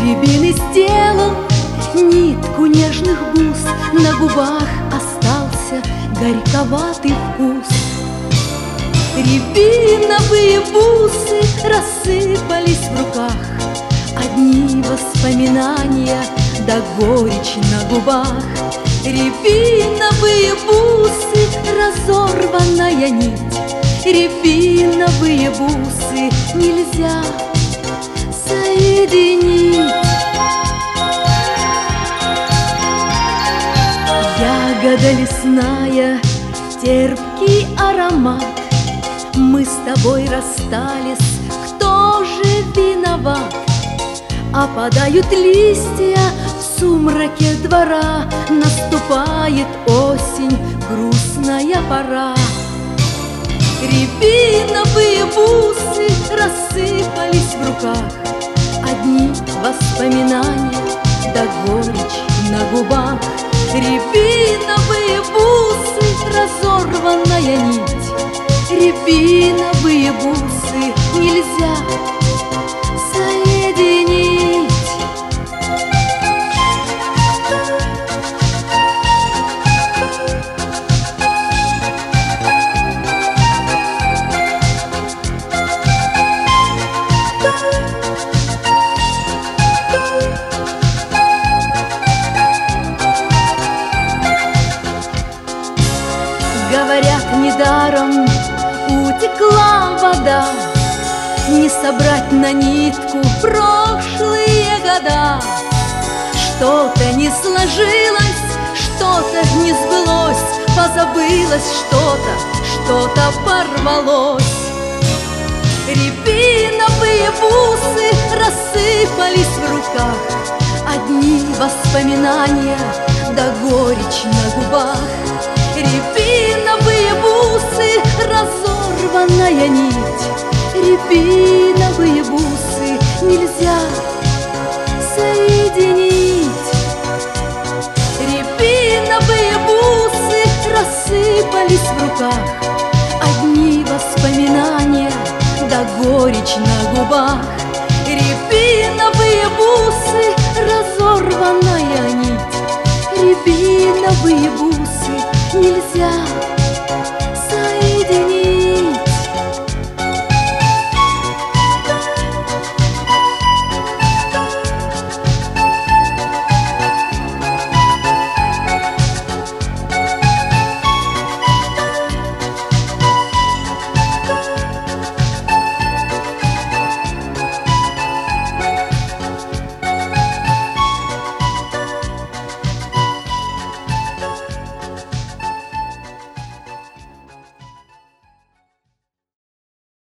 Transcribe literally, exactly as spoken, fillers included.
рябины сделал нитку нежных бус, на губах остался горьковатый вкус. Рябиновые бусы рассыпались в руках, одни воспоминания да горечь на губах. Рябиновые бусы, разорванная нить, рябиновые бусы нельзя соединить. Ягода лесная, терпкий аромат, мы с тобой расстались, кто же виноват? Опадают листья в сумраке двора, наступает осень, грустная пора. Рябиновые бусы рассыпались в руках, одни воспоминания да горечь на губах. Рябиновые бусы, разорванная нить, рябиновые бусы нельзя соединить. Говорят, недаром утекла вода, не собрать на нитку прошлые года. Что-то не сложилось, что-то не сбылось, позабылось что-то, что-то порвалось. Рябиновые бусы рассыпались в руках, одни воспоминания да горечь на губах. Рябиновые бусы, разорванная нить, рябиновые бусы нельзя соединить. Рябиновые бусы рассыпались в руках, одни воспоминания да горечь на губах. Рябиновые бусы, разорванная нить, рябиновые бусы нельзя